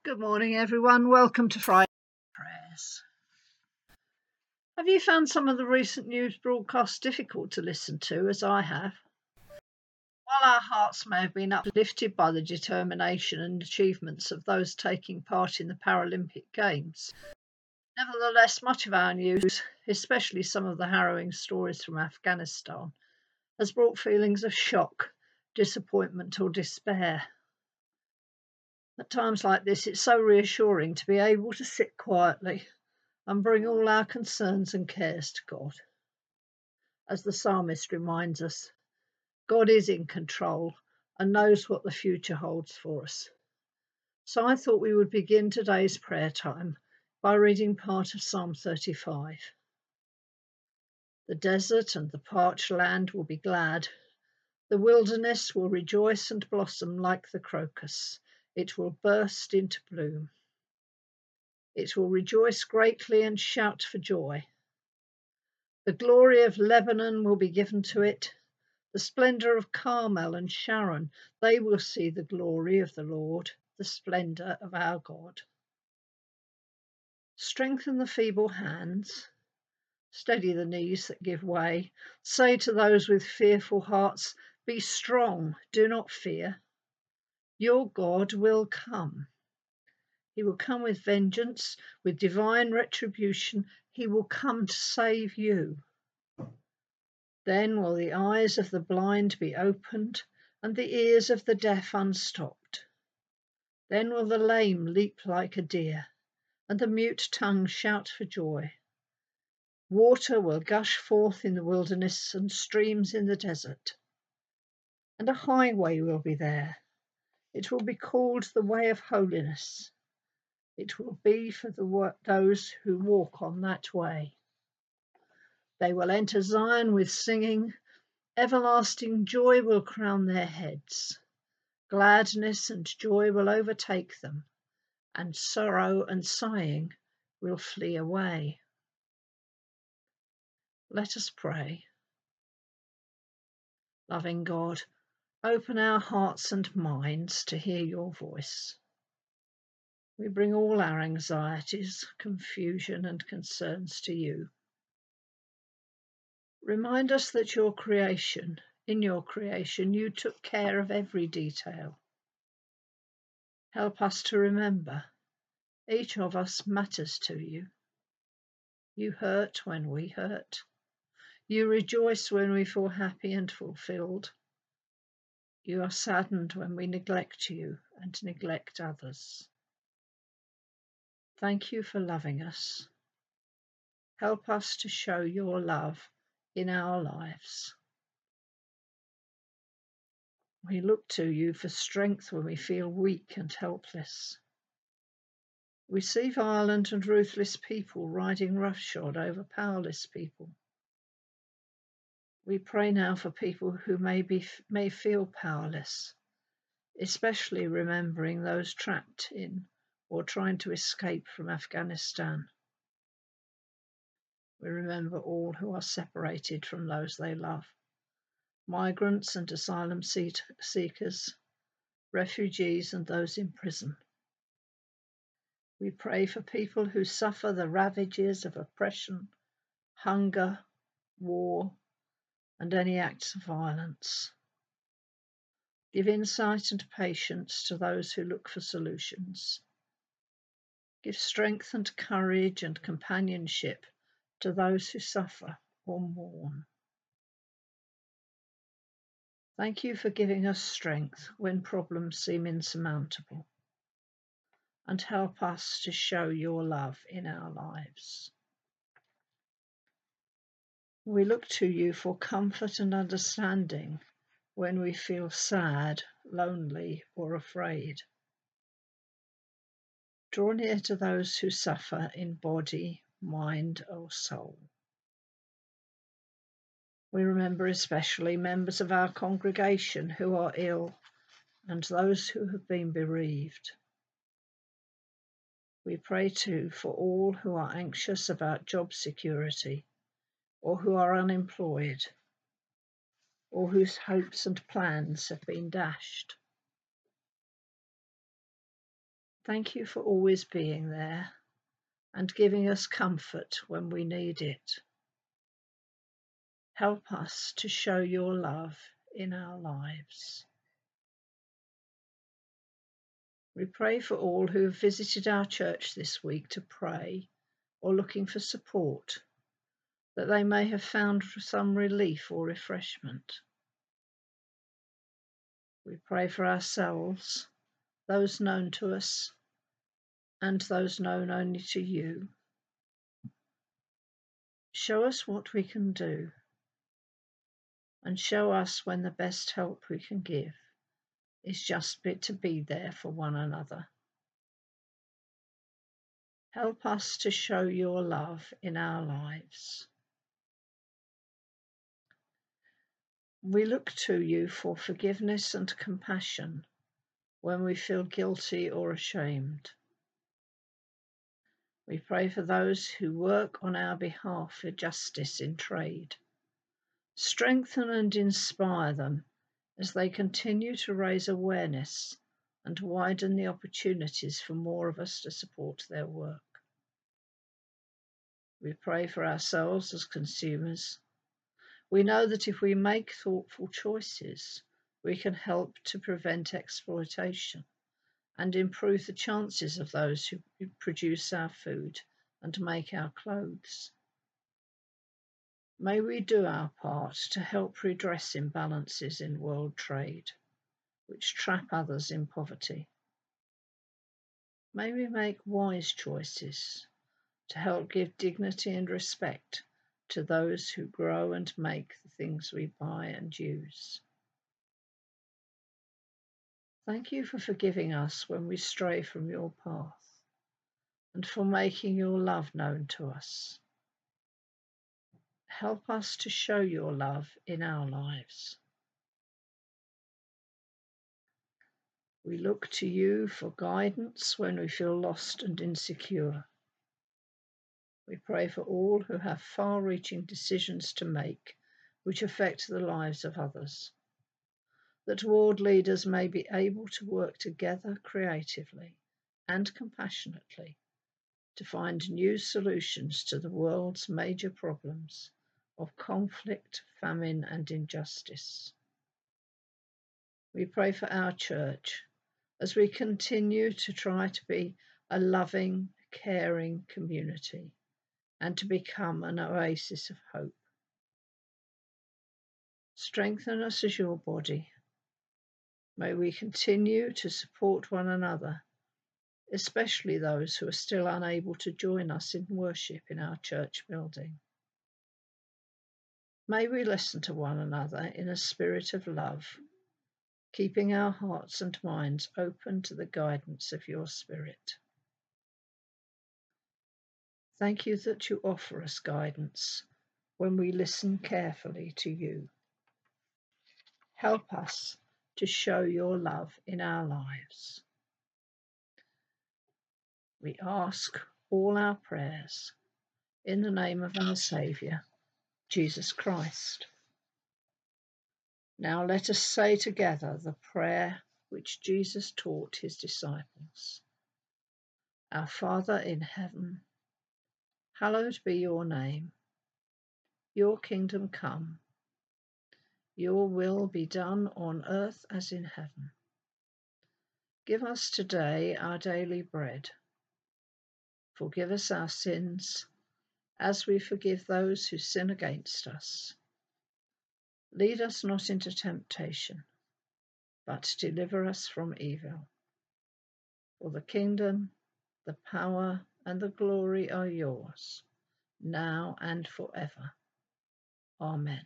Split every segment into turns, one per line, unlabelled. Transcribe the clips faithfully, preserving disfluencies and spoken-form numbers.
Good morning, everyone. Welcome to Friday Prayers. Have you found some of the recent news broadcasts difficult to listen to, as I have? While our hearts may have been uplifted by the determination and achievements of those taking part in the Paralympic Games, nevertheless, much of our news, especially some of the harrowing stories from Afghanistan, has brought feelings of shock, disappointment, or despair. At times like this, it's so reassuring to be able to sit quietly and bring all our concerns and cares to God. As the psalmist reminds us, God is in control and knows what the future holds for us. So I thought we would begin today's prayer time by reading part of Psalm thirty-five. The desert and the parched land will be glad. The wilderness will rejoice and blossom like the crocus. It will burst into bloom. It will rejoice greatly and shout for joy. The glory of Lebanon will be given to it. The splendour of Carmel and Sharon, they will see the glory of the Lord, the splendour of our God. Strengthen the feeble hands. Steady the knees that give way. Say to those with fearful hearts, be strong, do not fear. Your God will come. He will come with vengeance, with divine retribution. He will come to save you. Then will the eyes of the blind be opened and the ears of the deaf unstopped. Then will the lame leap like a deer and the mute tongue shout for joy. Water will gush forth in the wilderness and streams in the desert. And a highway will be there. It will be called the way of holiness. It will be for the, those who walk on that way. They will enter Zion with singing. Everlasting joy will crown their heads. Gladness and joy will overtake them, and sorrow and sighing will flee away. Let us pray. Loving God, open our hearts and minds to hear your voice. We bring all our anxieties, confusion, and concerns to you. Remind us that your creation, in your creation, you took care of every detail. Help us to remember, each of us matters to you. You hurt when we hurt. You rejoice when we feel happy and fulfilled. You are saddened when we neglect you and neglect others. Thank you for loving us. Help us to show your love in our lives. We look to you for strength when we feel weak and helpless. We see violent and ruthless people riding roughshod over powerless people. We pray now for people who may be may feel powerless, especially remembering those trapped in or trying to escape from Afghanistan. We remember all who are separated from those they love, migrants and asylum seekers, refugees and those in prison. We pray for people who suffer the ravages of oppression, hunger, war, and any acts of violence. Give insight and patience to those who look for solutions. Give strength and courage and companionship to those who suffer or mourn. Thank you for giving us strength when problems seem insurmountable, and help us to show your love in our lives. We look to you for comfort and understanding when we feel sad, lonely, or afraid. Draw near to those who suffer in body, mind, or soul. We remember especially members of our congregation who are ill and those who have been bereaved. We pray too for all who are anxious about job security, or who are unemployed, or whose hopes and plans have been dashed. Thank you for always being there and giving us comfort when we need it. Help us to show your love in our lives. We pray for all who have visited our church this week to pray or looking for support, that they may have found some relief or refreshment. We pray for ourselves, those known to us, and those known only to you. Show us what we can do, and show us when the best help we can give is just to be there for one another. Help us to show your love in our lives. We look to you for forgiveness and compassion when we feel guilty or ashamed. We pray for those who work on our behalf for justice in trade. Strengthen and inspire them as they continue to raise awareness and widen the opportunities for more of us to support their work. We pray for ourselves as consumers. We know that if we make thoughtful choices, we can help to prevent exploitation and improve the chances of those who produce our food and make our clothes. May we do our part to help redress imbalances in world trade, which trap others in poverty. May we make wise choices to help give dignity and respect to those who grow and make the things we buy and use. Thank you for forgiving us when we stray from your path and for making your love known to us. Help us to show your love in our lives. We look to you for guidance when we feel lost and insecure. We pray for all who have far-reaching decisions to make which affect the lives of others, that world leaders may be able to work together creatively and compassionately to find new solutions to the world's major problems of conflict, famine, and injustice. We pray for our church as we continue to try to be a loving, caring community and to become an oasis of hope. Strengthen us as your body. May we continue to support one another, especially those who are still unable to join us in worship in our church building. May we listen to one another in a spirit of love, keeping our hearts and minds open to the guidance of your Spirit. Thank you that you offer us guidance when we listen carefully to you. Help us to show your love in our lives. We ask all our prayers in the name of our Saviour, Jesus Christ. Now let us say together the prayer which Jesus taught his disciples. Our Father in heaven, hallowed be your name. Your kingdom come. Your will be done on earth as in heaven. Give us today our daily bread. Forgive us our sins, as we forgive those who sin against us. Lead us not into temptation, but deliver us from evil. For the kingdom, the power, and the glory are yours, now and forever. Amen.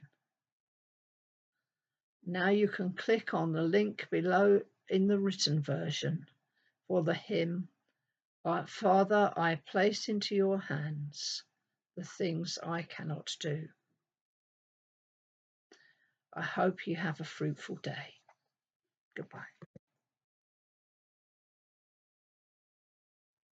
Now you can click on the link below in the written version for the hymn, Father, I place into your hands the things I cannot do. I hope you have a fruitful day. Goodbye.